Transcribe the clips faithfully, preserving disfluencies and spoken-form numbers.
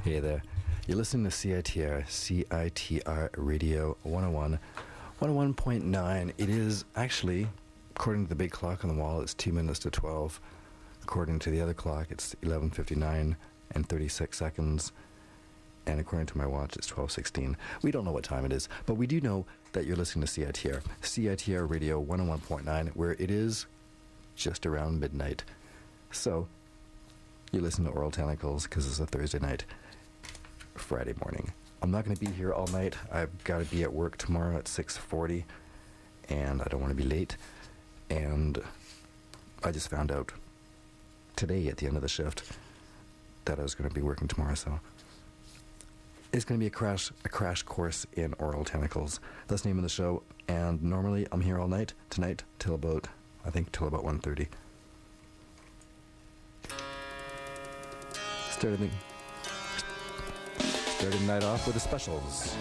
Hey there. You're listening to C I T R, C I T R Radio one oh one, one oh one point nine. It is actually, according to the big clock on the wall, it's two minutes to twelve. According to the other clock, it's eleven fifty-nine and thirty-six seconds. And according to my watch, it's twelve sixteen. We don't know what time it is, but we do know that you're listening to C I T R, C I T R Radio one oh one point nine, where it is just around midnight. So, you listen to Oral Tentacles because it's a Thursday night, Friday morning. I'm not going to be here all night. I've got to be at work tomorrow at six forty, and I don't want to be late. And I just found out today at the end of the shift that I was going to be working tomorrow, so it's going to be a crash a crash course in Oral Tentacles. That's the name of the show, and normally I'm here all night, tonight, till about, I think, till about one thirty. Started the, started the night off with the specials.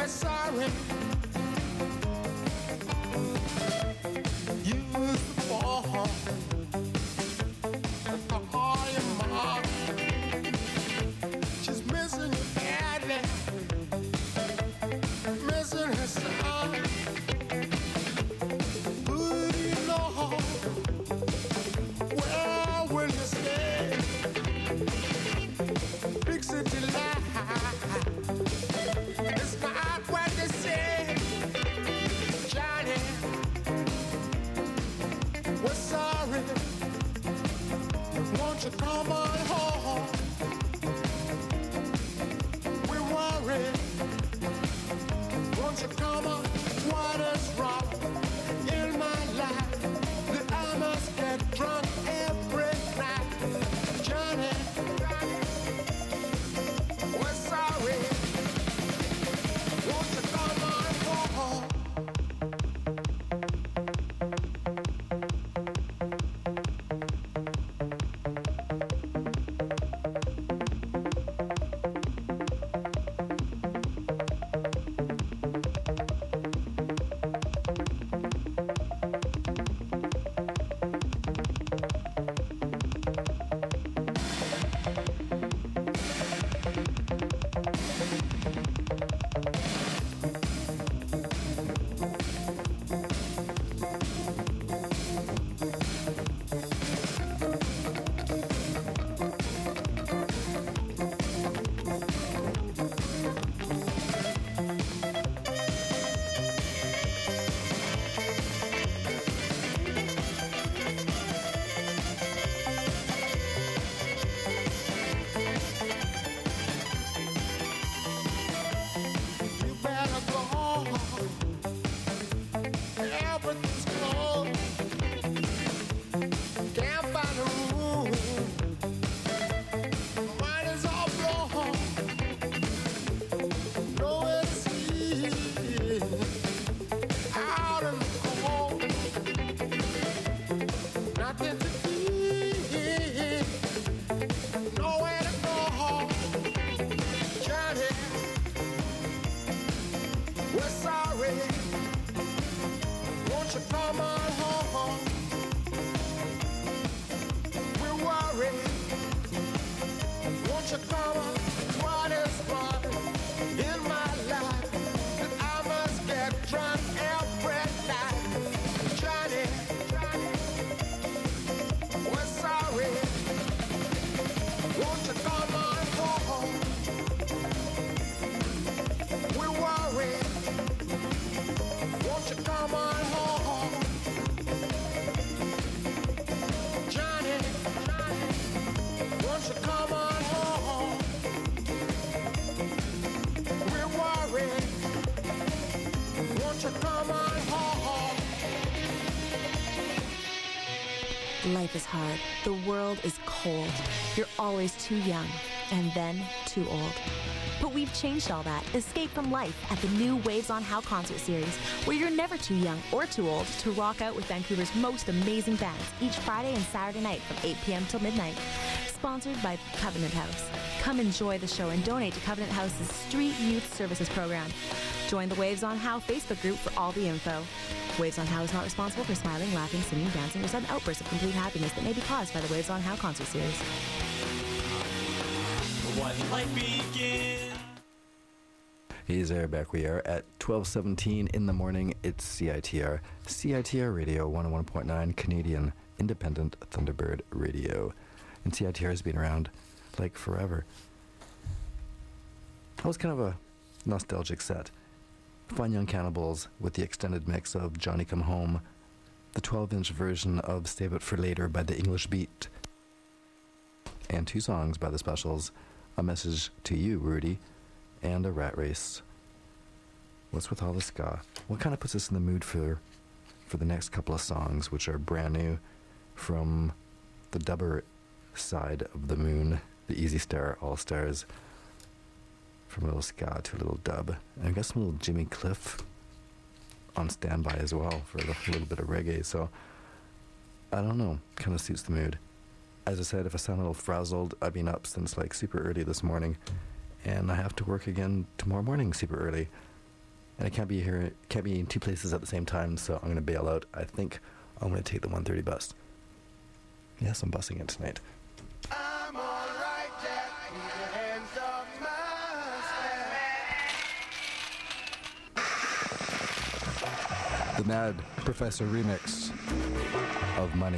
we're sorry. You was born to call your mom. She's missing you badly, missing her son. Who do you know? Where will you stay? Big city life, it's not what they say. Johnny, we're sorry. Won't you come on home? We're worried. Won't you come on? What is wrong in my life that I must get drunk every night? Johnny, we're sorry. Won't you come on home? You better go. Everything's cold. Can't find a room. Mine is all blown. Nowhere to sleep. Out in the cold. Nothing to eat. Nowhere to go. Johnny, we're sorry. Won't you come on home? We're worried. Won't you come on? What is wrong in my life that I must get drunk every night? Johnny, we're sorry. Won't you come on home? We're worried. Won't you come on home? Johnny, won't you come on home? We're worried. Won't you come on home? Life is hard. The world is cold. You're always too young and then too old. But we've changed all that. Escape from life at the new Waves on How concert series, where you're never too young or too old to rock out with Vancouver's most amazing bands each Friday and Saturday night from eight p.m. till midnight. Sponsored by Covenant House. Come enjoy the show and donate to Covenant House's Street Youth Services program. Join the Waves on How Facebook group for all the info. Waves on How is not responsible for smiling, laughing, singing, dancing, or sudden outbursts of complete happiness that may be caused by the Waves on How concert series. One life begins. Hey there, back we are at twelve seventeen in the morning. It's C I T R, C I T R Radio one oh one point nine, Canadian Independent Thunderbird Radio. And C I T R has been around like forever. That was kind of a nostalgic set. Fine Young Cannibals with the extended mix of Johnny Come Home, the twelve-inch version of Save It For Later by the English Beat, and two songs by the Specials, A Message to You, Rudy, and A Rat Race. What's with all the ska? What kind of puts us in the mood for for the next couple of songs, which are brand new from the dubber side of the moon, the Easy Star All-Stars, from a little ska to a little dub. And I got some little Jimmy Cliff on standby as well for a little bit of reggae, so I don't know, kind of suits the mood. As I said, if I sound a little frazzled, I've been up since like super early this morning, and I have to work again tomorrow morning super early. and I can't be here, can't be in two places at the same time, so I'm going to bail out. I think I'm going to take the one thirty bus. Yes, I'm busing it tonight. I'm all right, Jack. Keep your hands off my staff. The Mad Professor remix of Money.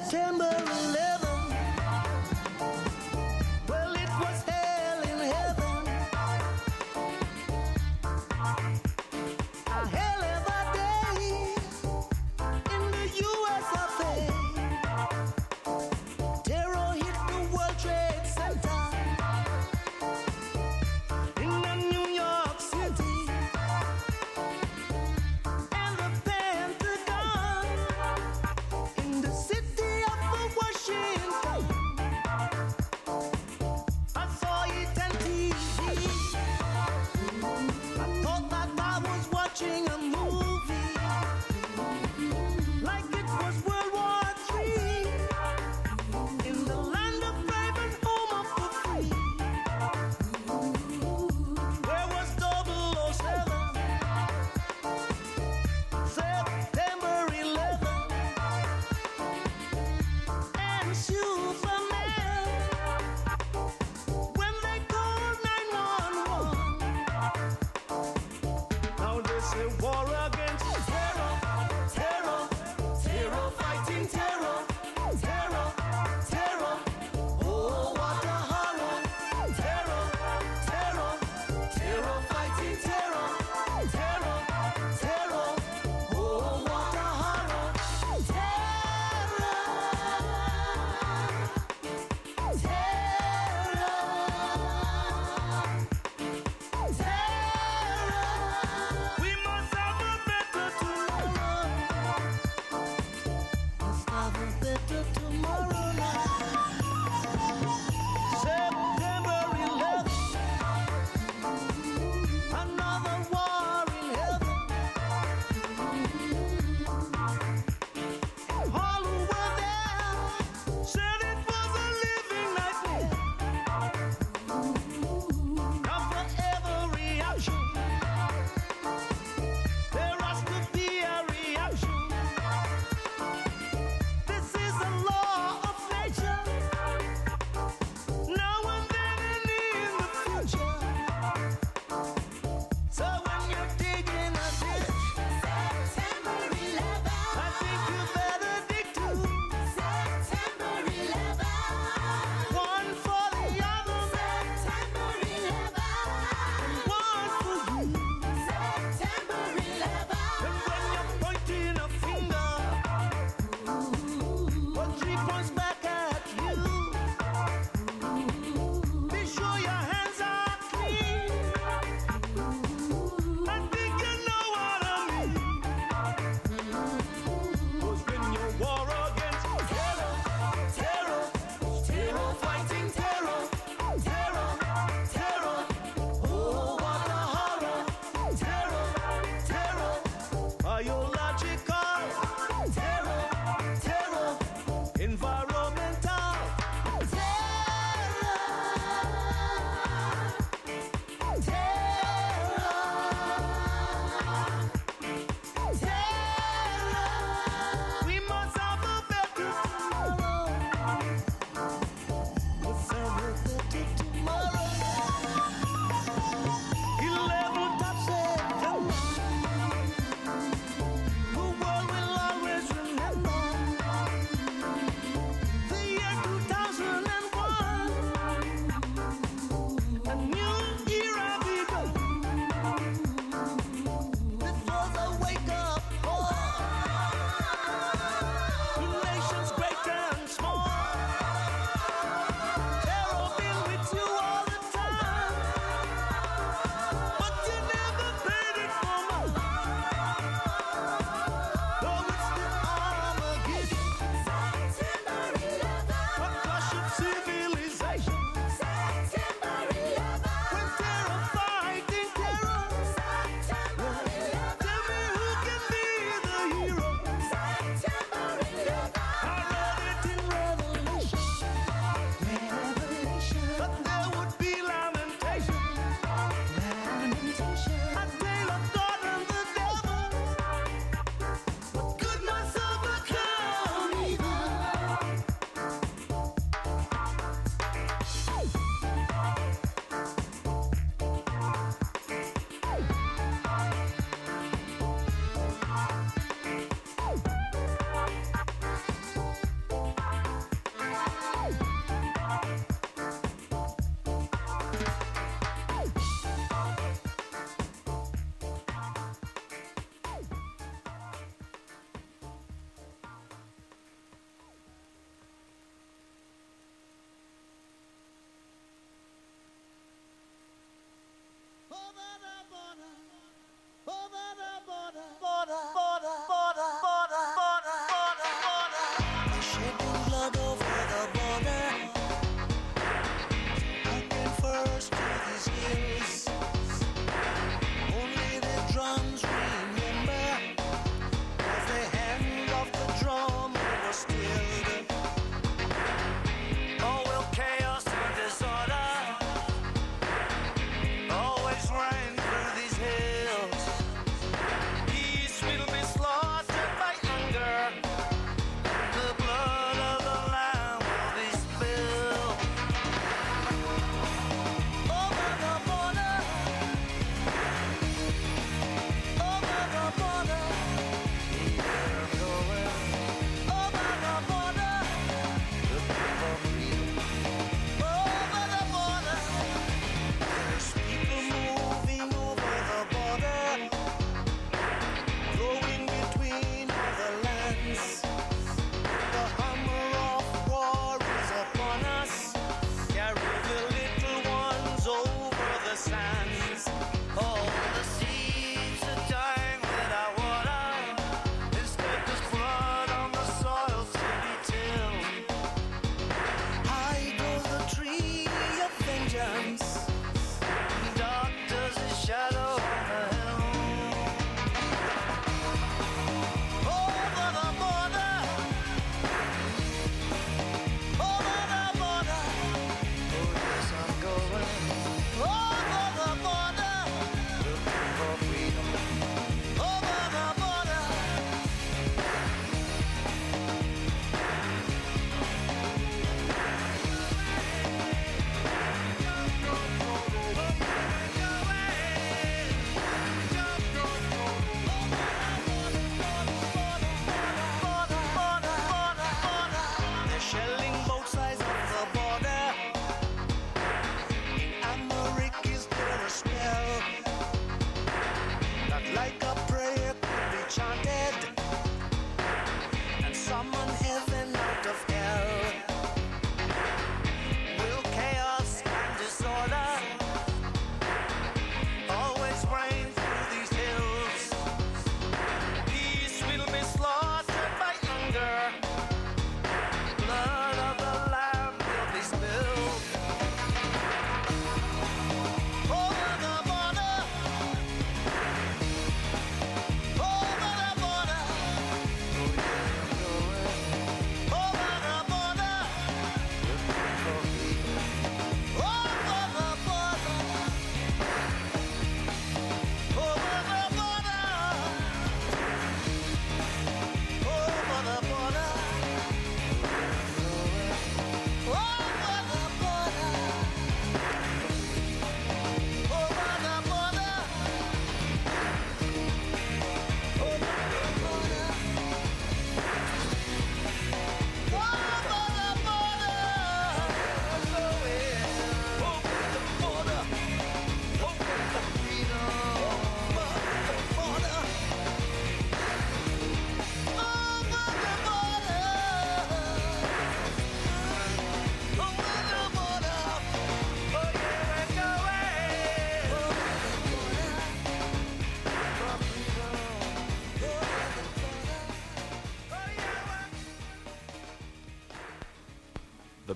September eleventh. Well, it was hell in heaven. A hell of a day in the U S of A. Terror hit the World Trade Center in the New York City, and the Pentagon in the city of Washington. I saw it on T V. I thought that I was watching a movie, like it was World War Three, in the land of brave and home of the free. Where was double oh seven? September eleventh, and Superman when they called nine one one. Now they say war against terror, terror, terror, fighting terror, terror, terror. Oh, what a horror! Terror, terror, terror, fighting terror, terror, terror. Oh, what a horror! Terror, terror, terror. We must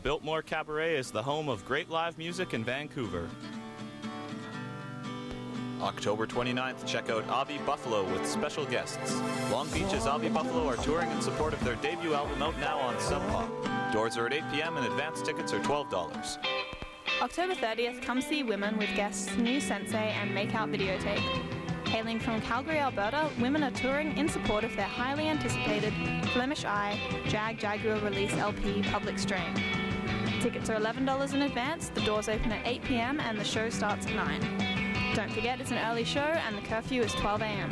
Biltmore Cabaret is the home of great live music in Vancouver. October twenty-ninth, check out Avi Buffalo with special guests. Long Beach's Avi Buffalo are touring in support of their debut album out now on Sub Pop. Doors are at eight p.m. and advance tickets are twelve dollars. October thirtieth, come see Women with guests New Sensei and Makeout Videotape. Hailing from Calgary, Alberta, Women are touring in support of their highly anticipated Flemish Eye Jag Jaguar release L P Public Strain. Tickets are eleven dollars in advance, the doors open at eight p.m. and the show starts at nine. Don't forget it's an early show and the curfew is twelve a.m.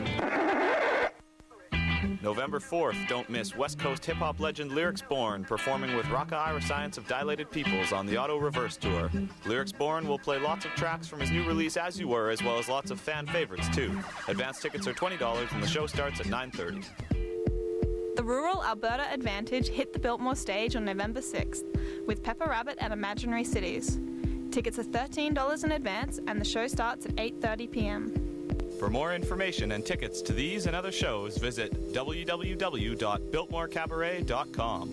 November fourth, don't miss West Coast hip-hop legend Lyrics Born performing with Raka Ira Science of Dilated Peoples on the Auto Reverse Tour. Lyrics Born will play lots of tracks from his new release As You Were, as well as lots of fan favorites too. Advance tickets are twenty dollars and the show starts at nine thirty. The Rural Alberta Advantage hit the Biltmore stage on November sixth with Pepper Rabbit at Imaginary Cities. Tickets are thirteen dollars in advance and the show starts at eight thirty p.m. For more information and tickets to these and other shows, visit w w w dot biltmore cabaret dot com.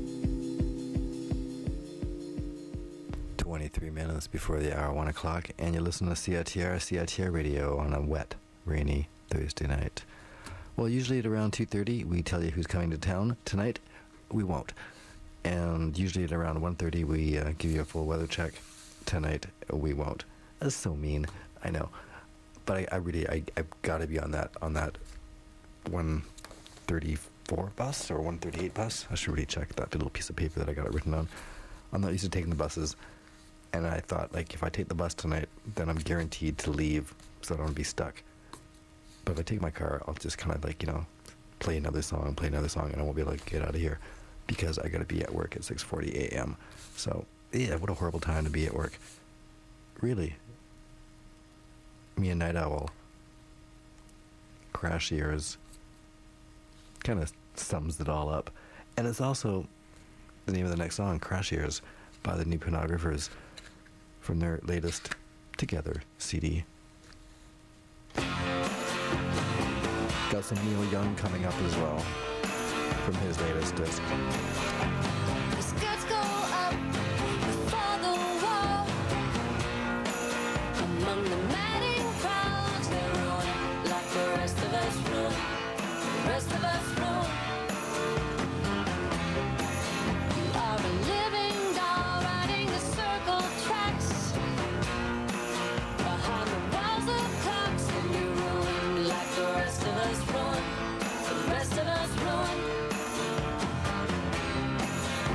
twenty-three minutes before the hour, one o'clock, and you listen to C I T R, C I T R Radio on a wet, rainy Thursday night. Well, usually at around two thirty, we tell you who's coming to town. Tonight, we won't. And usually at around one thirty, we uh, give you a full weather check. Tonight, we won't. That's so mean, I know. But I, I really, I, I've got to be on that, on that one thirty-four bus or one thirty-eight bus. I should really check that little piece of paper that I got it written on. I'm not used to taking the buses. And I thought, like, if I take the bus tonight, then I'm guaranteed to leave so I don't be stuck. But if I take my car, I'll just kind of, like, you know, play another song, play another song, and I won't be able to get out of here because I got to be at work at six forty a.m. So, yeah, what a horrible time to be at work. Really. Me, a night owl. Crash years. Kind of sums it all up. And it's also the name of the next song, Crash Years, by the New Pornographers from their latest Together C D. Got some Neil Young coming up as well from his latest disc. The skirts go up before the wall. Among the madding crowds, they run like the rest of us run. The rest of us run. You are a living doll riding the circle tracks. Behind the walls of clocks, and you run like the rest of us run. The rest of us run.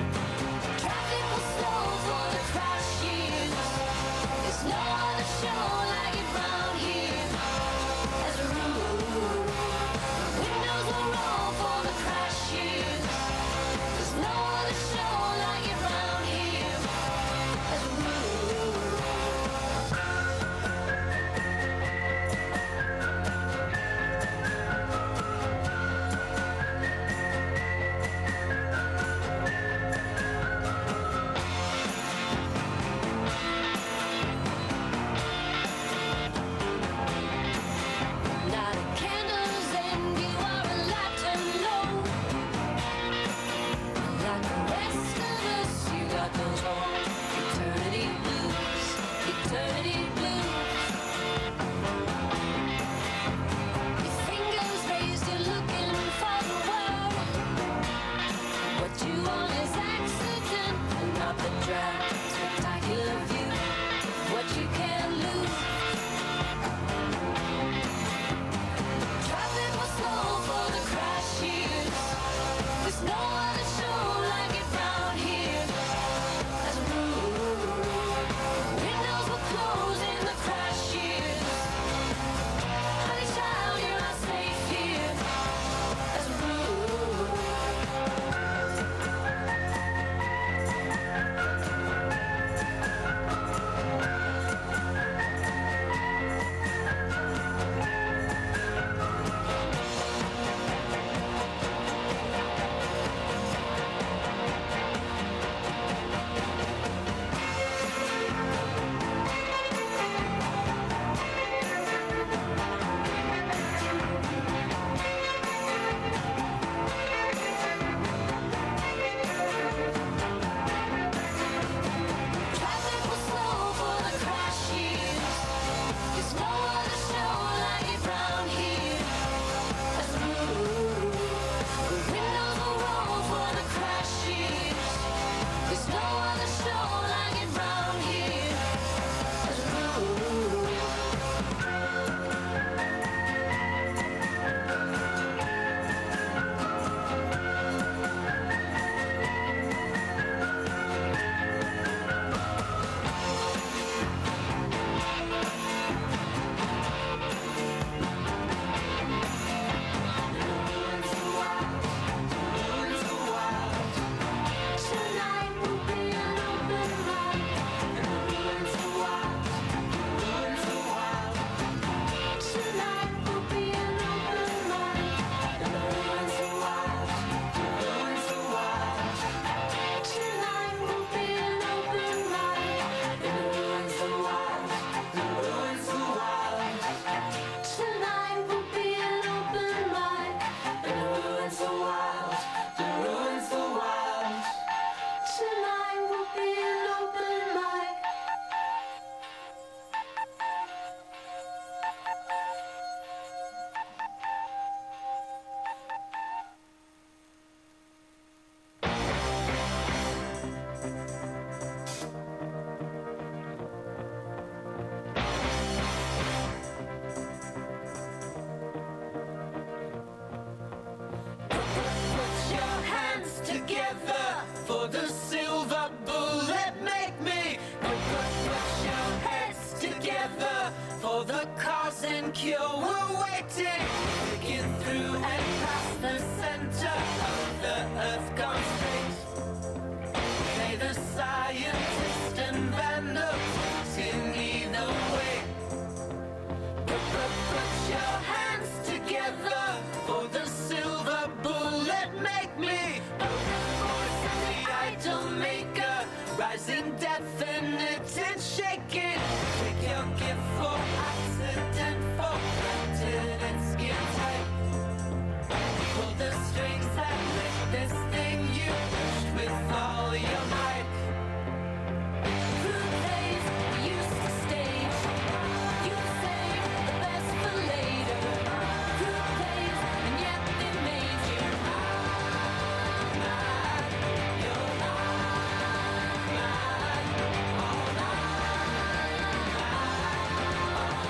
for the cause and cure. We're waiting to get through and past the center of the earth gone straight. May the scientist and vandal in either way. Put, put, put your hands together for the silver bullet. Make me a voice of the idol maker, rising definite and shaking. Take your gift for accident, for granted and skin tight. Pull the strings that lift this thing you pushed with all your might. Through days we used to stage, you saved the best for later. Through days and yet they made you mine, mine. You're mine, mine, all mine, mine, all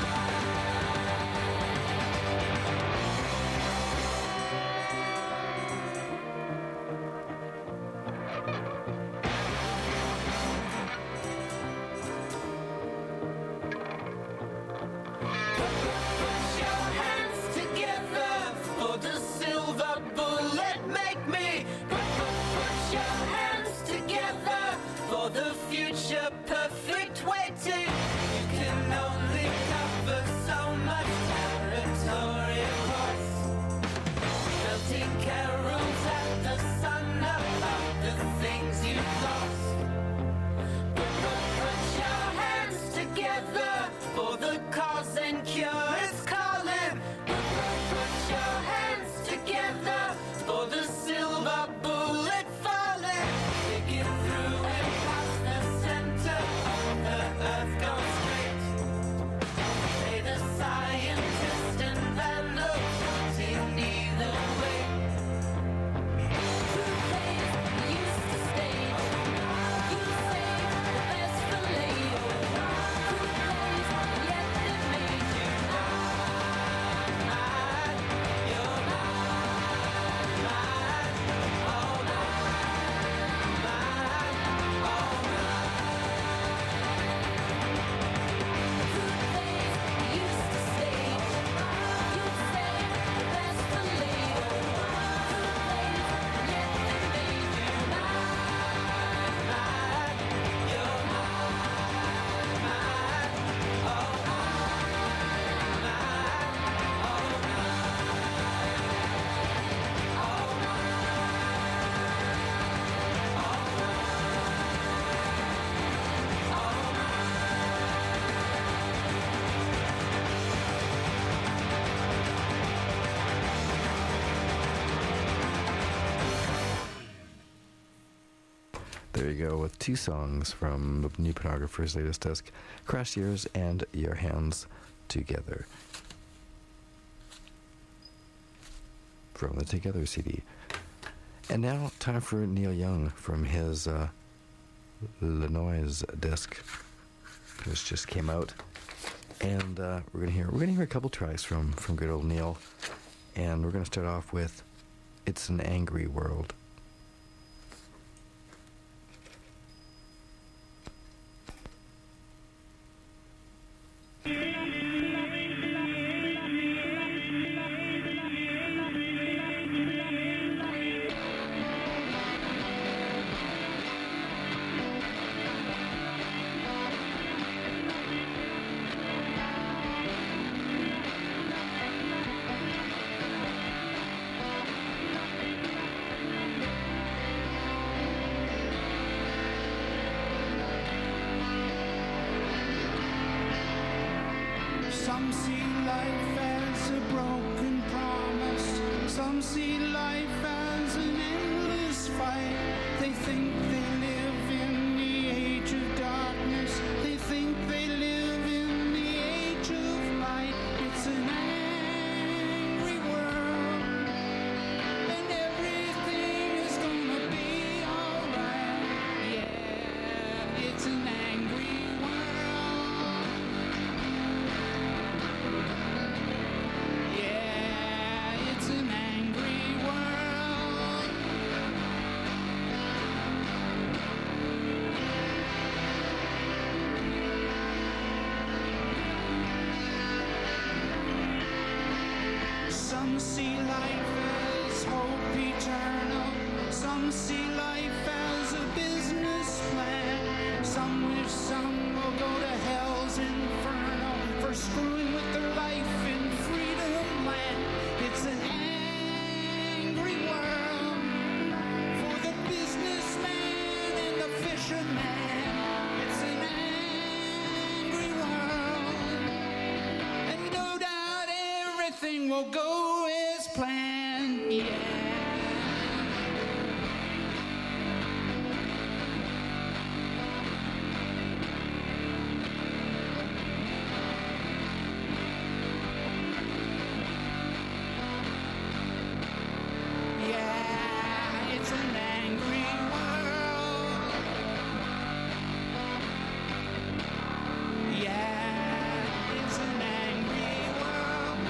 Put your hands together for the silver bullet. Make me put, put, put your hands together for the future perfect waiting. You can only cover so much territory across. Melting carols at the sun about the things you've lost. Put, put, put your hands together for the cause and cure. It's calling. Put, put, put your hands together for the silver bullet falling. Digging through and past the center of the earth gone straight. Say the scientist and vandal in either way. Through days we used to stage, you saved the best for later. Through days and yet they made you mine, mine. You're mine, mine, all mine, mine, all mine. Through days we used to stage, you saved the best for later. Through days and yet they made you mine, mine. You're mine, mine, all mine, mine, all There you go with two songs from the New Pornographer's latest disc, Crash Years and Your Hands Together, from the Together C D. And now, time for Neil Young from his uh, Le Noise disc, which just came out. And uh, we're gonna hear we're gonna hear a couple tracks from from good old Neil, and we're gonna start off with "It's an Angry World." Some see life as a broken promise. Some see life as an endless fight. They think they live in the age of darkness. They think they live in the age of light. It's an angry world, and everything is gonna be alright. Yeah, it's an angry world. Yeah, it's an angry world. Some see life as hope eternal. Some see life as a business plan. Some wish some will go to hell's inferno for screwing with their life in freedom land. It's an angry world for the businessman and the fisherman. It's an angry world, and no doubt everything will go as planned. Yeah. Yeah, it's an angry world. Yeah, it's an angry world.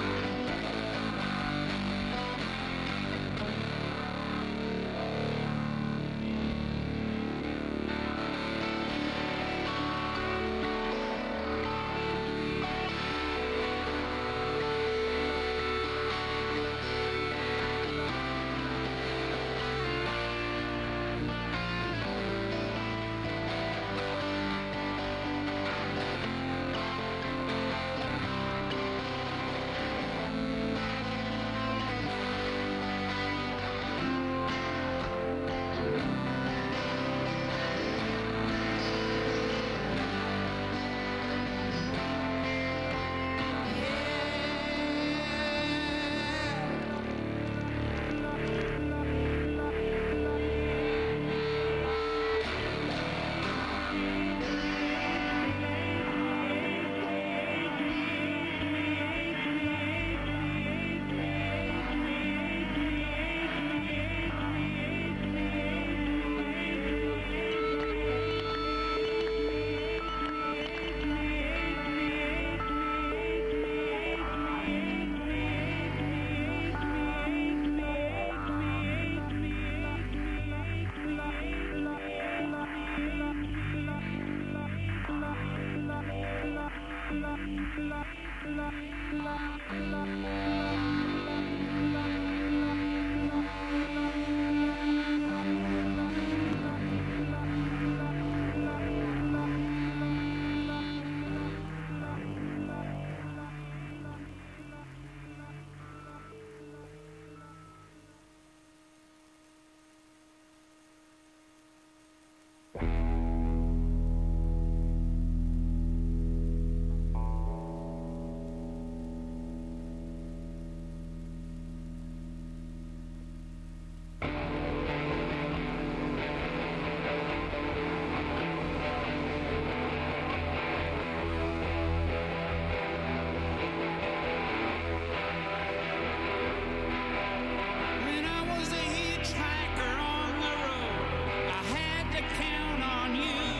When I was a hitchhiker on the road, I had to count on you.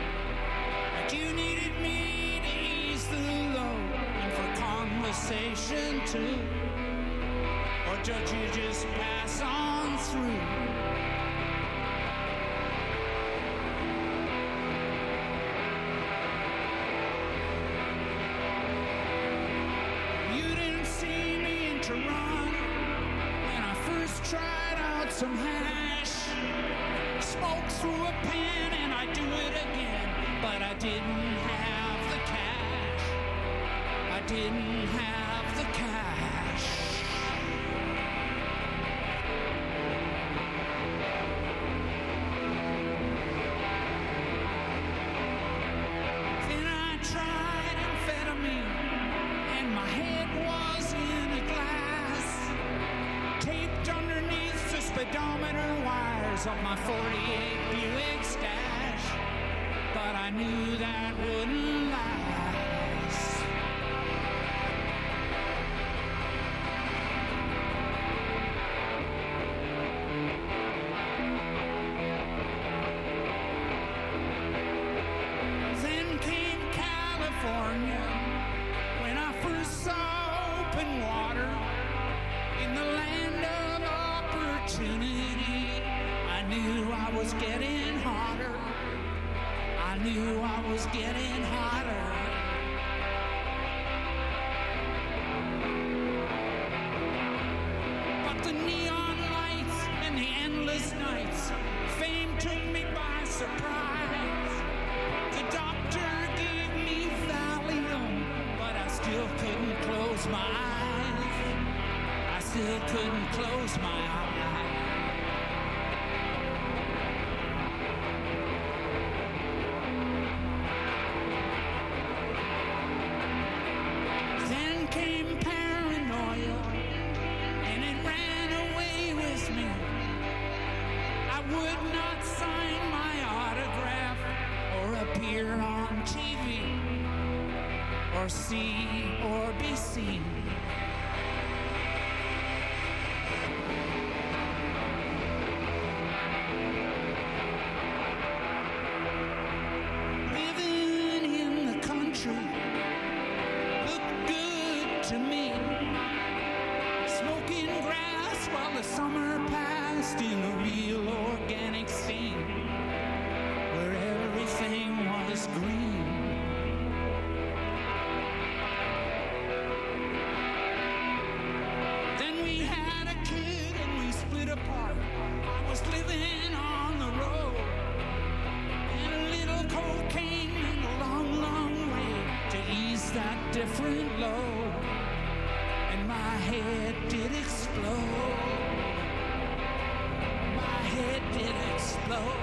But you needed me to ease the load and for conversation too. Or judge you just pass on through. You didn't see me in Toronto when I first tried out some hash. Smoke through a pan and I do it again, but I didn't have the cash. I didn't have the cash. Then I tried amphetamine and my head was in a glass, taped underneath the speedometer wires of my forty-eight Buick stash. But I knew that wouldn't last. Then came California when I first saw open water in the land of opportunity. I knew I was getting hotter. I knew I was getting hotter. close my eyes. I still couldn't close my eyes. Then came paranoia, and it ran away with me. I would not sign my autograph or appear on T V or see or be seen. Living in the country looked good to me. Smoking grass while the summer passed in a real organic scene where everything was green. Then we had a kid and we split apart. I was living on the road, and a little cocaine went a long, long way to ease that different load. And my head did explode. My head did explode.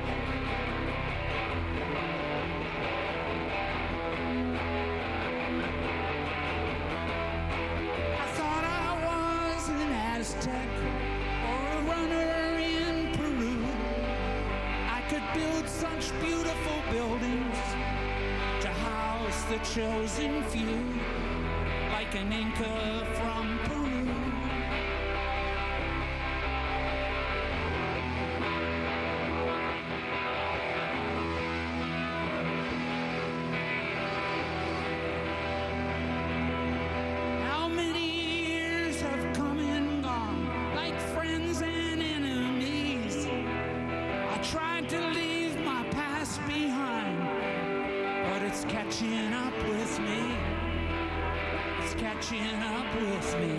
I thought I was an Aztec or a runner in Peru. I could build such beautiful buildings to house the chosen few, like an Inca from Peru. How many years have come and gone, like friends and enemies? I tried to leave my past behind, but it's catching up with me. It's catching up with me.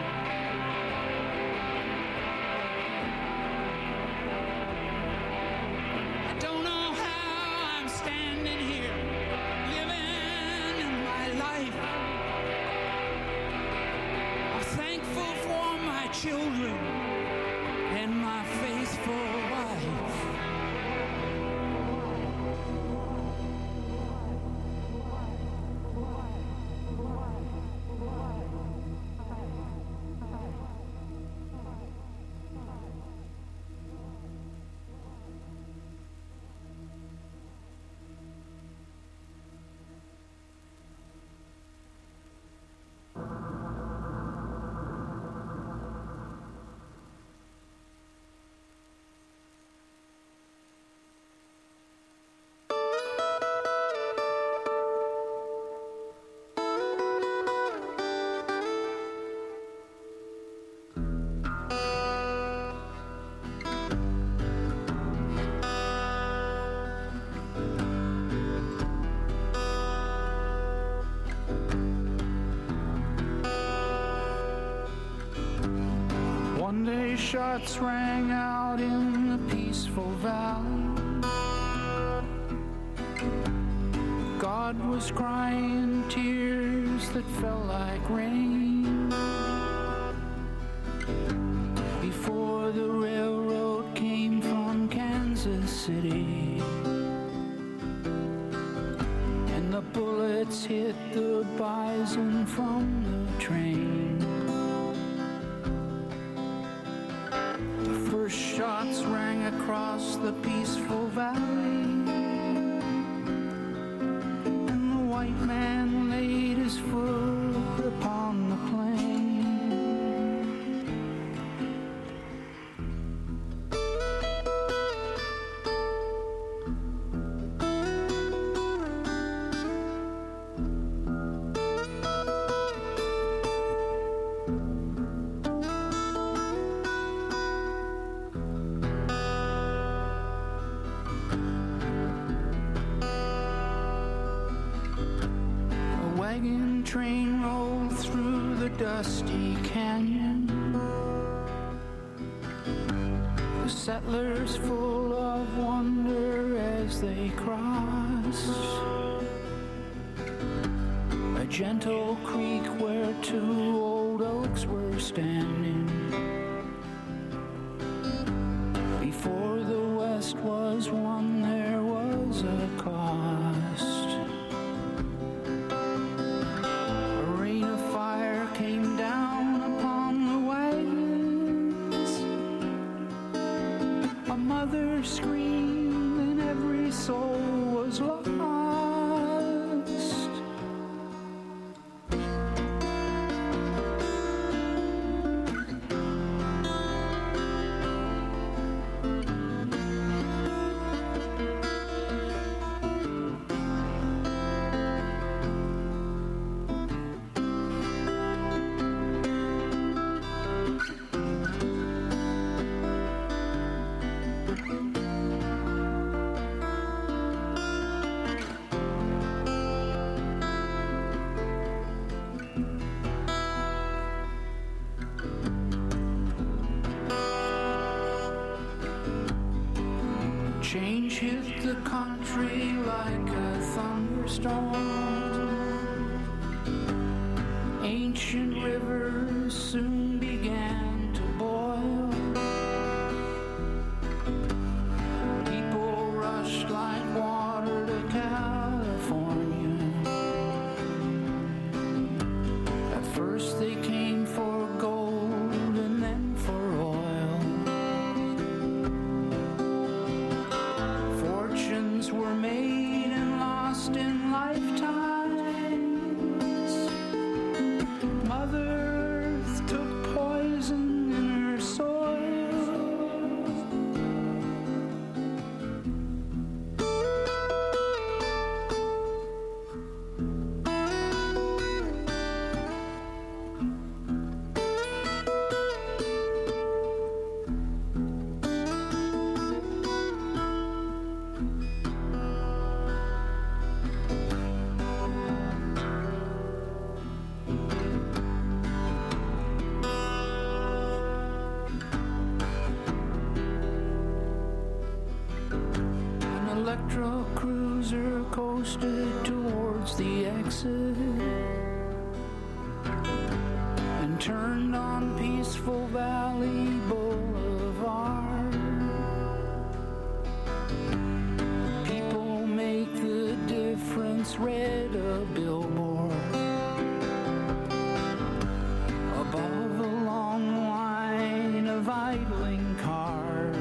I don't know how I'm standing here, living in my life. I'm thankful for my children and my faithful wife. One day shots rang out in the peaceful valley. God was crying tears that fell like rain. Before the railroad came from Kansas City, and the bullets hit the bison from the train. First shots rang across the peaceful valley, and the white man laid his foot upon the plain. Wagon train rolled through the dusty canyon. The settlers full of wonder as they crossed. A gentle creek where two old oaks were standing. Before the west was won, there was a cost. A rain of fire came down upon the wagons. A mother screamed and every soul was lost. Change hit the country like a thunderstorm. Ancient rivers soon began to boil. People rushed like water to California. At first they came for gold and then for oil. Fortunes were made and lost in lifetimes. Mother Earth took poison in her soil. An electro cruiser coasted towards the exit and turned on Peaceful Valley Boulevard. People make the difference, read a billboard above a long line of idling cars.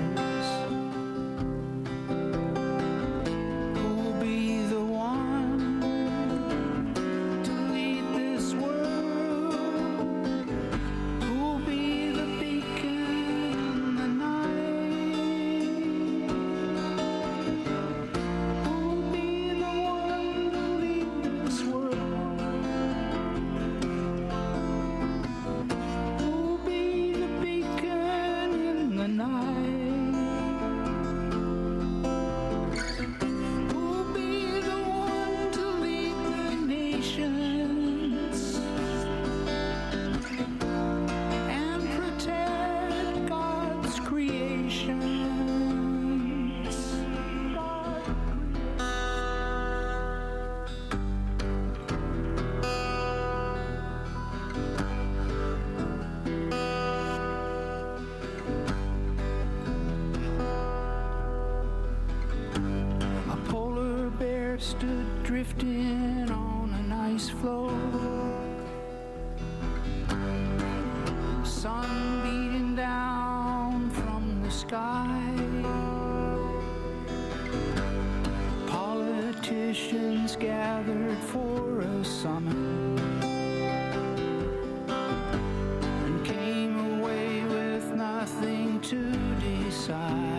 Who'll be the one to lead this world? Who'll be the beacon in the night? Who'll be the one to lead this world? Who'll be the beacon in the night? Who'll be the one to lead the nations and protect God's creations? A polar bear stood drifting on an ice floe. Sun beating down from the sky. Politicians gathered for a summit and came away with nothing to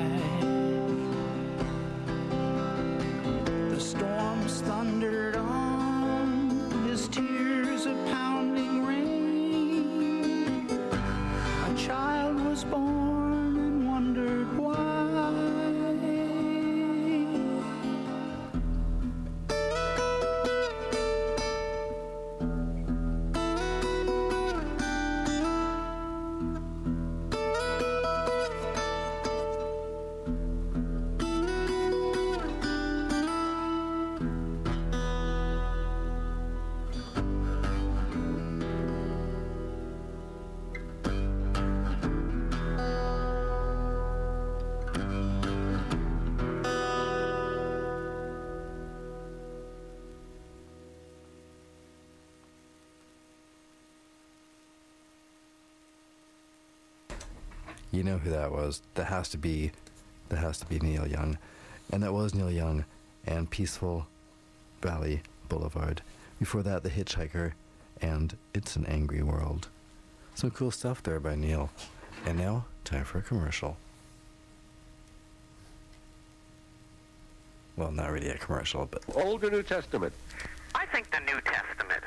decide. The storms thundered on You know who that was. That has to be, that has to be Neil Young. And that was Neil Young and Peaceful Valley Boulevard. Before that, The Hitchhiker and It's an Angry World. Some cool stuff there by Neil. And now, time for a commercial. Well, not really a commercial, but... Old or New Testament? I think the New Testament.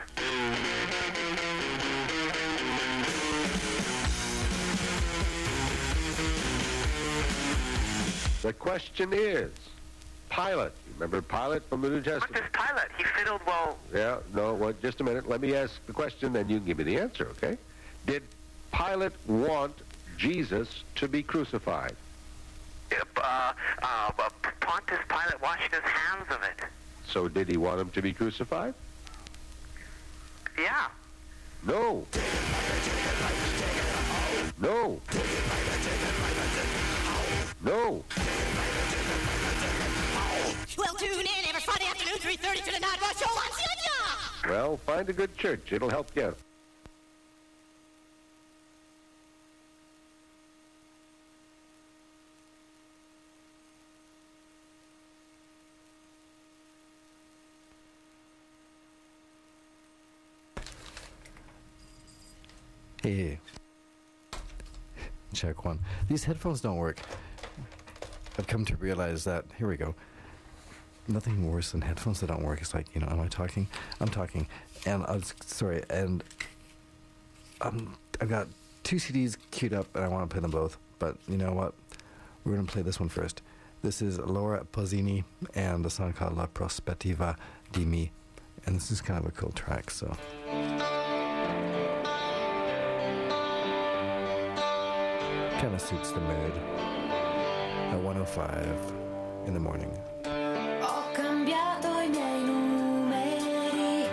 The question is, Pilate. You remember Pilate from the New Testament? What does Pilate? He fiddled well. Yeah, no, well, just a minute. Let me ask the question, then you can give me the answer, okay? Did Pilate want Jesus to be crucified? Uh, uh, uh, Pontius Pilate washed his hands of it. So did he want him to be crucified? Yeah. No. No. No. Well, tune in every Friday afternoon, three thirty to the Night Rush Show on C I T R. Well, find a good church. It'll help you out. Hey, check one. These headphones don't work. I've come to realize that, here we go, nothing worse than headphones that don't work. It's like, you know, am I talking? I'm talking. And I'm sorry, and um, I've got two C Ds queued up and I want to play them both. But you know what? We're going to play this one first. This is Laura Pausini and the song called La Prospettiva di Me. And this is kind of a cool track, so... kind of suits the mood at one oh five in the morning. Ho cambiato I miei numeri,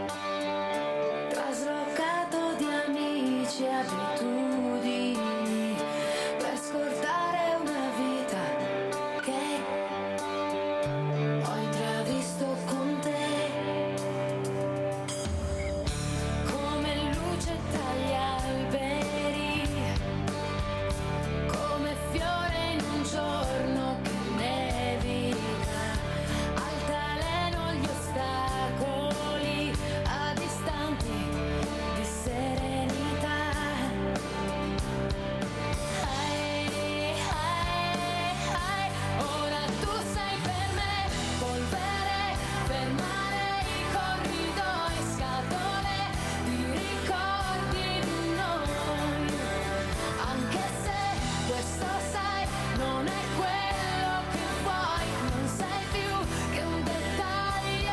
traslocato di amici e abitudini per scordare una vita che ho intravisto con te, come luce tra gli alberi. Giorno che nevica, altaleno gli ostacoli a distanti di serenità. Ai, ai, ai, ora tu sei per me polvere, fermare i corridoi, scatole di ricordi di noi, anche se questo non è quello che vuoi, non sei più che un dettaglio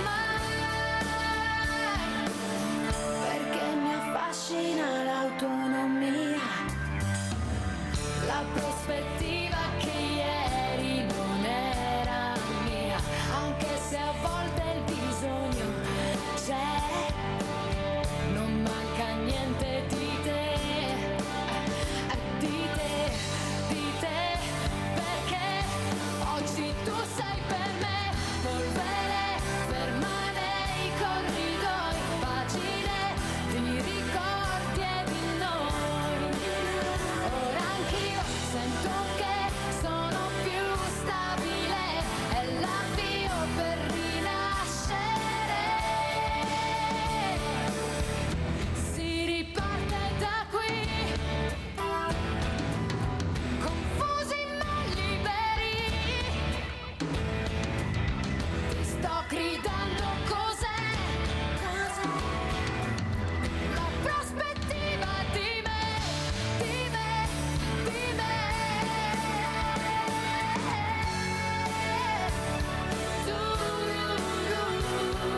ormai, perché mi affascina l'autonomia, la prospettiva che ieri non era mia, anche se a volte il bisogno c'è, non manca niente di te. Oggi tu sei per me polvere, fermare i corridoi, pagine di ricordi e di noi. Ora anch'io sento che sono più stabile, è l'avvio per rinascere. Si riparte da qui, confusi ma liberi. Sto gridando cos'è? La prospettiva di me, di me, di me. Du, du, du.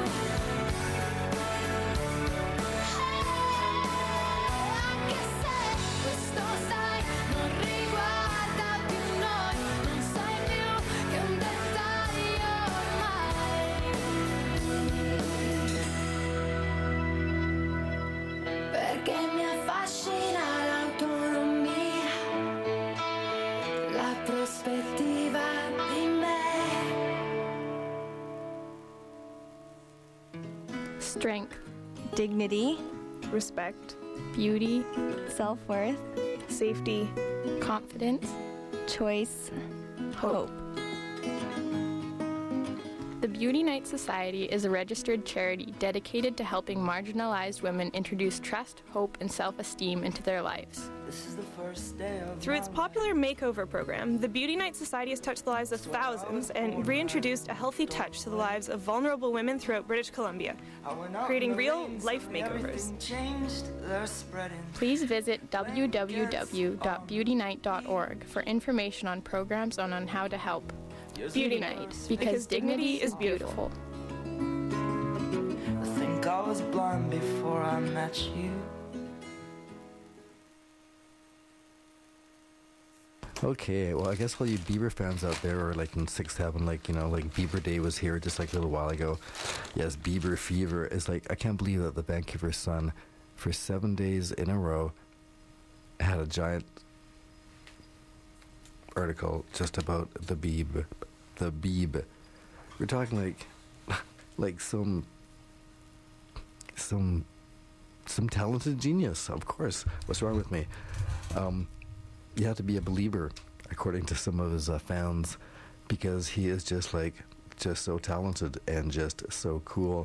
Anche se questo sai non riguarda più noi, non sai più che un dettaglio ormai, perché mi affascina l'autonomia, la prospettiva di me. Strength, dignity, respect, beauty, self-worth, safety, confidence, choice, hope. The Beauty Night Society is a registered charity dedicated to helping marginalized women introduce trust, hope, and self-esteem into their lives. This is the first day of Through its popular makeover program, the Beauty Night Society has touched the lives of thousands and reintroduced a healthy touch to the lives of vulnerable women throughout British Columbia, creating real life makeovers. Please visit w w w dot beauty night dot org for information on programs and on how to help. Beauty Night, because dignity is beautiful. I think I was blind before I met you. Okay, well, I guess all you Bieber fans out there are like in sixth heaven, like, you know, like Bieber Day was here just like a little while ago. Yes, Bieber fever is like, I can't believe that the Vancouver Sun for seven days in a row had a giant article just about the Beeb. The Beeb. We're talking like, like some, some, some talented genius, of course. What's wrong with me? Um... You have to be a believer, according to some of his uh, fans, because he is just like, just so talented and just so cool.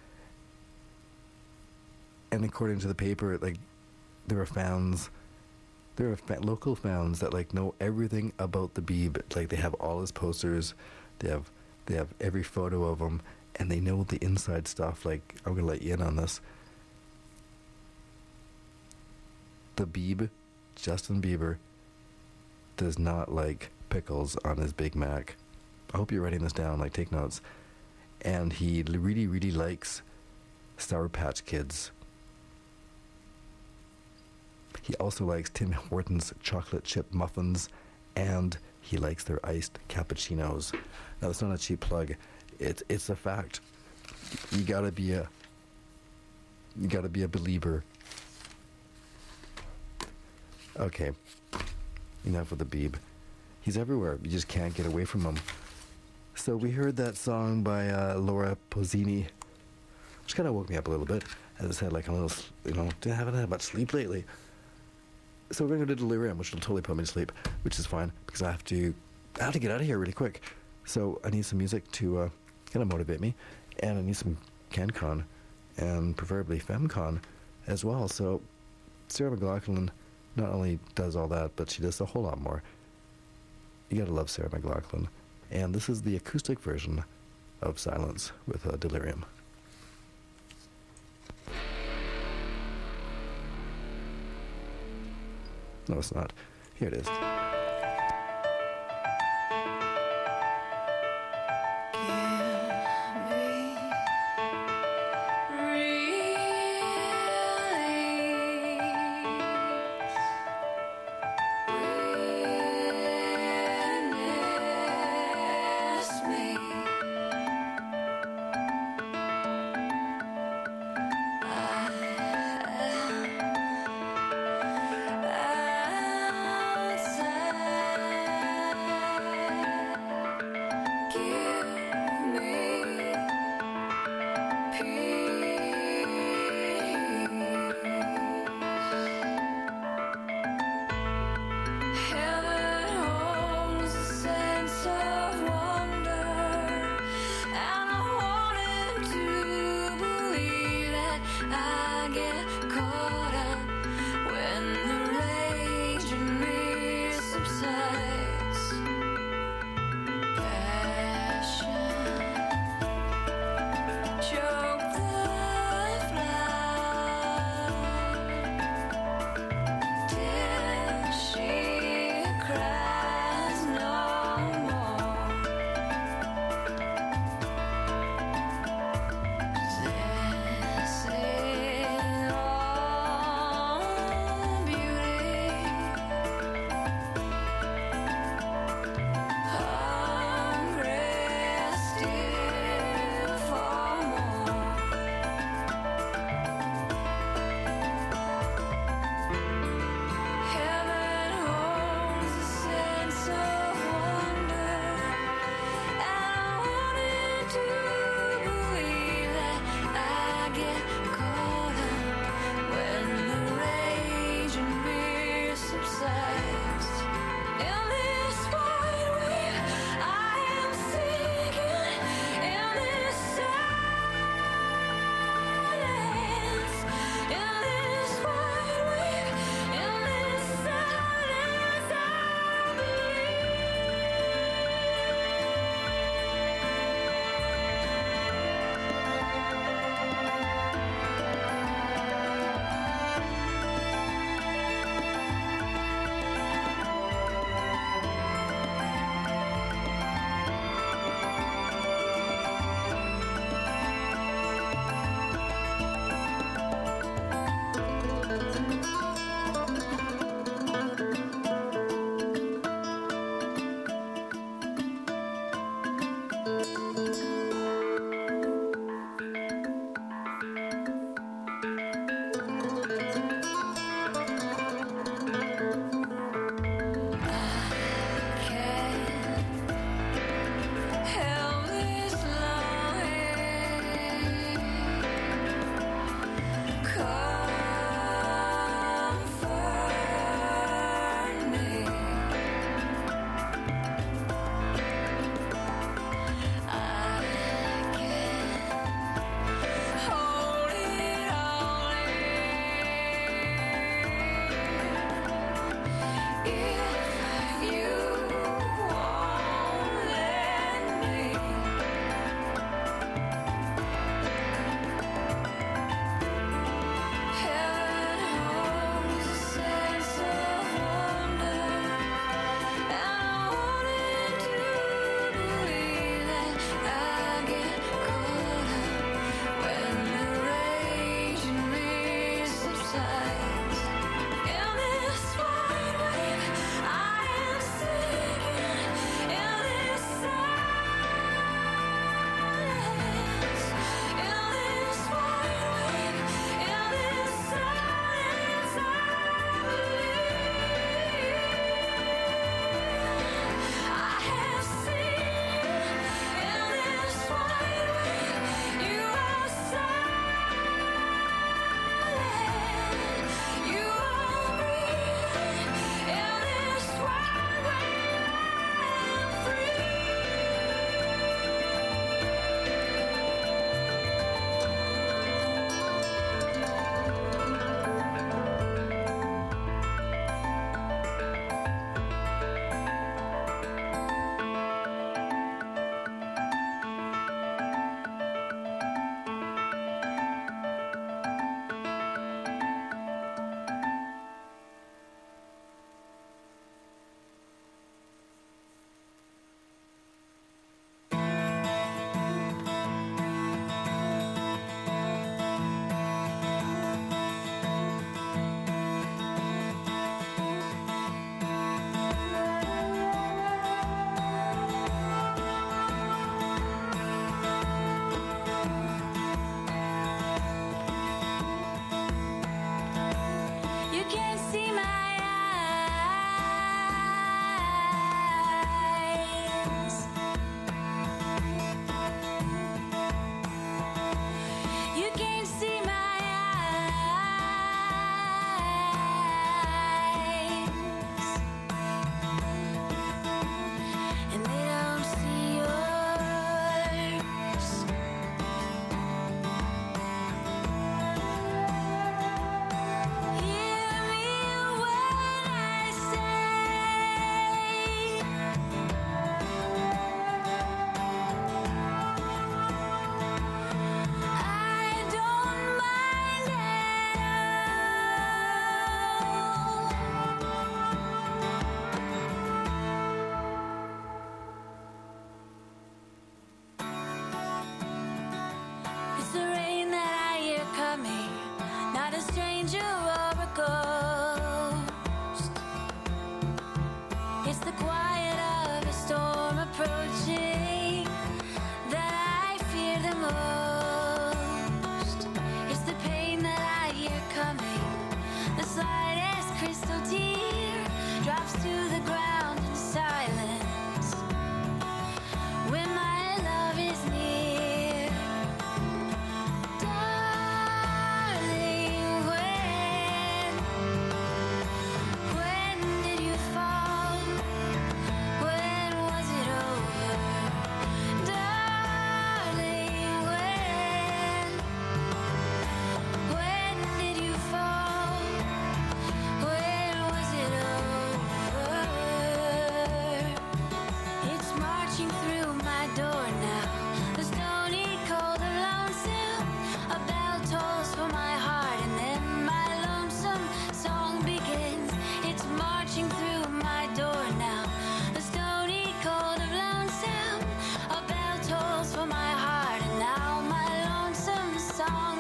And according to the paper, like, there are fans, there are fa- local fans that like know everything about the Beeb. Like, they have all his posters, they have, they have every photo of him, and they know the inside stuff. Like, I'm gonna let you in on this. The Beeb, Justin Bieber, does not like pickles on his Big Mac. I hope you're writing this down, like, take notes. And he really, really likes Sour Patch Kids. He also likes Tim Hortons chocolate chip muffins, and he likes their iced cappuccinos. Now, it's not a cheap plug. It's it's a fact. You gotta be a you gotta be a believer. Okay. Enough with the Beeb. He's everywhere. You just can't get away from him. So we heard that song by uh, Laura Pausini, which kind of woke me up a little bit. As I said, like, I'm a little, you know, I haven't had much sleep lately. So we're going to do Delirium, which will totally put me to sleep, which is fine, because I have to, I have to get out of here really quick. So I need some music to uh, kind of motivate me, and I need some CanCon, and preferably FemCon as well. So Sarah McLachlan not only does all that, but she does a whole lot more. You gotta love Sarah McLachlan. And this is the acoustic version of Silence with uh, Delirium. No, it's not. Here it is. Outside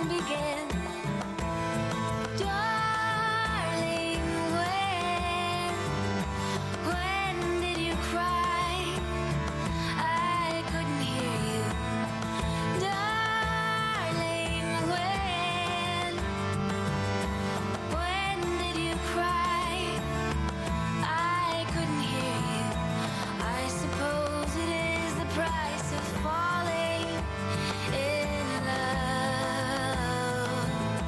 won't begin. Darling, when, when did you cry? I couldn't hear you. Darling, when, when did you cry? I couldn't hear you. I suppose it is the price of falling in love.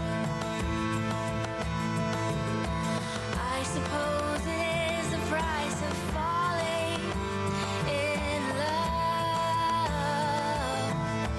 I suppose it is the price of falling in love.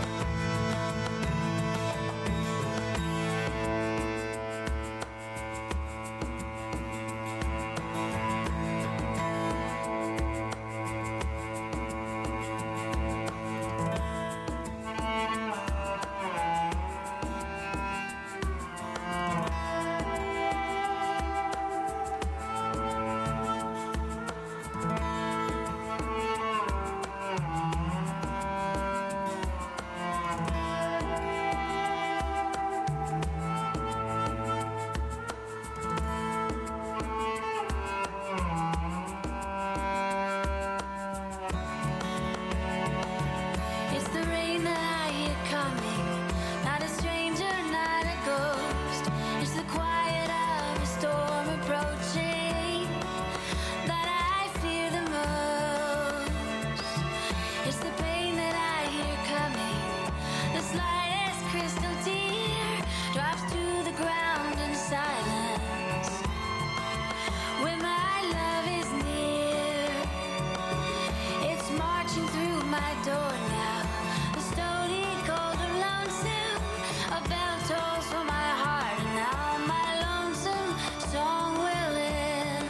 It's the rain that I hear coming, not a stranger, not a ghost. It's the quiet of a storm approaching that I fear the most. It's the pain that I hear coming, the slightest crystal tear drops to the ground in silence. When my love is near, it's marching through my door now. The stony cold of lonesome, a bell tolls for my heart, and now my lonesome song will end.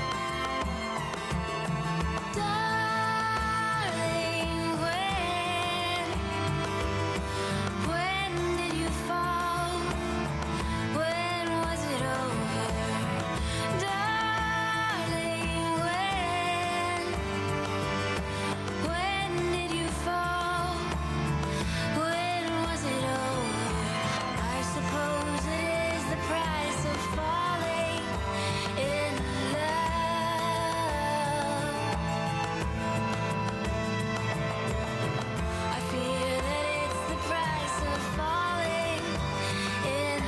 Darling, when, when did you fall? When was it over? Darling, when, when did you fall? When was it over? I suppose it is the price of falling in love. I fear that it's the price of falling in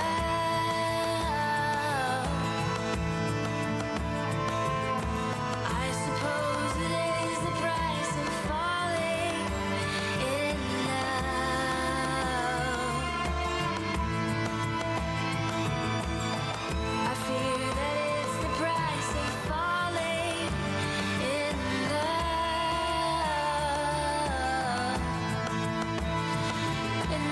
love. I suppose it is the price of falling in love. I fear that it's the price of falling in love. In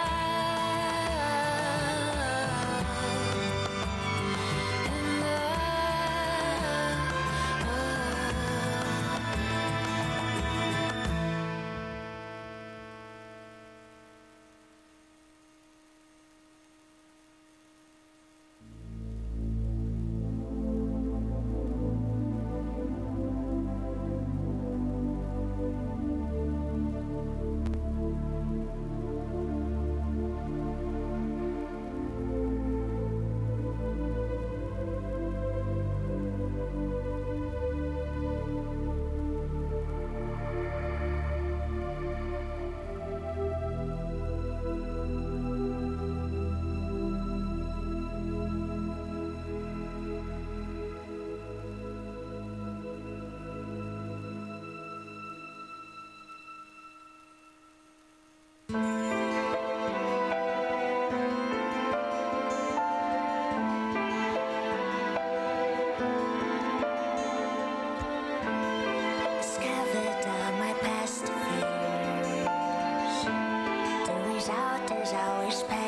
discovered all my past fears. The result is always pain.